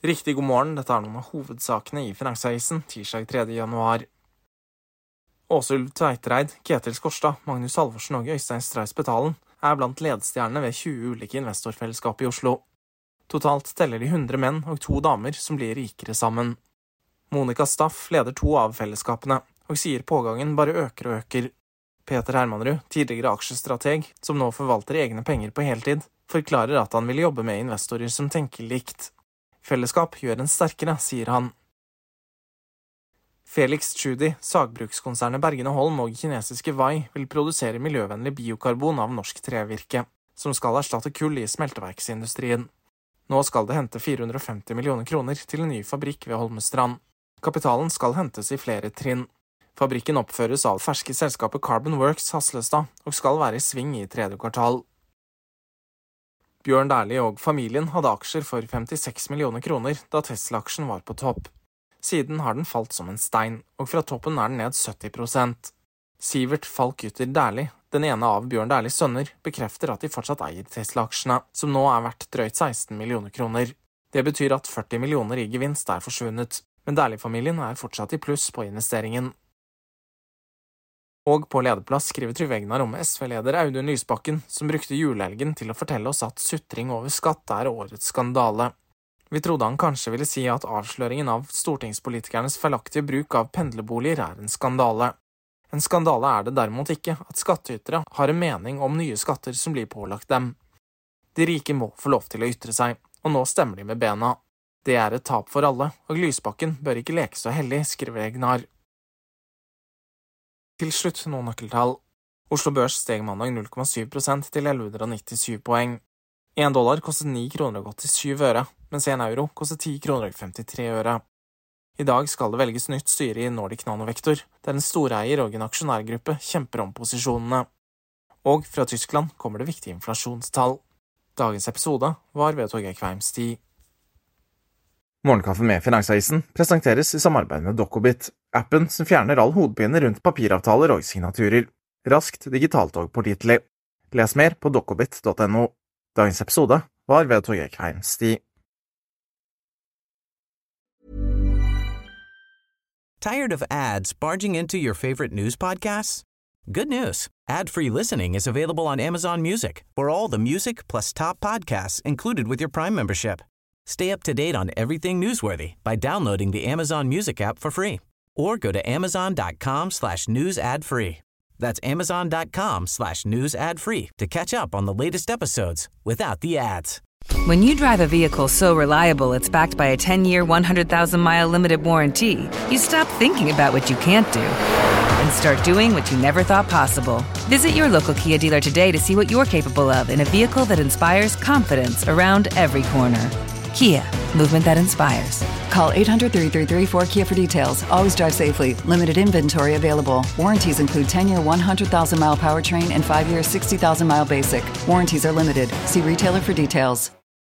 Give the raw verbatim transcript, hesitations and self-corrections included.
Riktig god morgen, dette er noen av hovedsakene i Finansavisen, tirsdag tredje januar. Åsulv Tveitereid, Ketil Skorstad, Magnus Halvorsen og Øystein Streis Betalen er blant ledestjernene ved tjue ulike investorfellesskap i Oslo. Totalt teller de hundre menn og to damer som blir rikere sammen. Monica Staff leder to av fellesskapene, og sier pågangen bare øker og øker. Peter Hermanrud, tidligere aksjestrateg, som nå forvalter egne penger på heltid, forklarer at han vil jobbe med investorer som tenker likt. Fellesskap gjør en sterkere, sier han. Felix Tschudi, sagbrukskonsernet Bergen og Holm og kinesiske Vai vil produsere miljøvennlig biokarbon av norsk trevirke, som skal erstatte kull i smelteverksindustrien. Nå skal det hente fire hundre og femti millioner kroner til en ny fabrikk ved Holmestrand. Kapitalen skal hentes i flere trinn. Fabrikken oppføres av ferske selskapet Carbon Works Haslestad og skal være i sving i tredje kvartal. Bjørn Dæhlie og familien hadde aksjer for femtiseks millioner kroner da Tesla-aksjen var på topp. Siden har den falt som en stein, og fra toppen er den ned sytti prosent. Sivert Falk-Gutter Dæhlie, den ene av Bjørn Dæhlies sønner, bekrefter at de fortsatt eier Tesla-aksjene, som nå er verdt drøyt seksten millioner kroner. Det betyr at førti millioner i gevinst er forsvunnet, men Dæhlie-familien er fortsatt i pluss på investeringen. Og på lederplass skriver Trygve Egnar om S V-leder Audun Lysbakken, som brukte julehelgen til å fortelle oss at sutring over skatt er årets skandale. Vi trodde han kanskje ville si at avsløringen av stortingspolitikernes feilaktige bruk av pendlerboliger er en skandale. En skandale er det derimot ikke at skattytere har en mening om nye skatter som blir pålagt dem. De rike må få lov til å ytre seg, og nå stemmer de med bena. Det er et tap for alle, og Lysbakken bør ikke leke så hellig, skriver Egnar. Til slutt noen nøkkeltall. Oslo Børs steg mandag null komma syv prosent til elleve hundre og nittisju poeng. En dollar kostet ni kroner og åttisju øre, mens en euro kostet ti kroner og femtitre øre. I dag skal det velges nytt styre i Nordic Nanovektor, der en storeier og en aksjonærgruppe kjemper om posisjonene. Og fra Tyskland kommer det viktige inflasjonstall. Dagens episode var ved Torgeir Kveims tid. Morgenkaffe med Finansavisen presenteres i samarbeid med Dokobit, appen som fjerner all hodepine rundt papiravtaler og signaturer. Raskt, digitalt og pålitelig. Les mer på dokobit punktum no. Dagens episode var ved Torgeir Kveims tid. Tired of ads barging into your favorite news podcasts? Good news. Ad-free listening is available on Amazon Music for all the music plus top podcasts included with your Prime membership. Stay up to date on everything newsworthy by downloading the Amazon Music app for free or go to amazon.com slash news ad free. That's amazon.com slash news ad free to catch up on the latest episodes without the ads. When you drive a vehicle so reliable it's backed by a ten-year, one hundred thousand mile limited warranty, you stop thinking about what you can't do and start doing what you never thought possible. Visit your local Kia dealer today to see what you're capable of in a vehicle that inspires confidence around every corner. Kia, movement that inspires. Call eight hundred, three three three, four K I A for details. Always drive safely. Limited inventory available. Warranties include ten-year, one hundred thousand mile powertrain and five-year, sixty thousand mile basic. Warranties are limited. See retailer for details.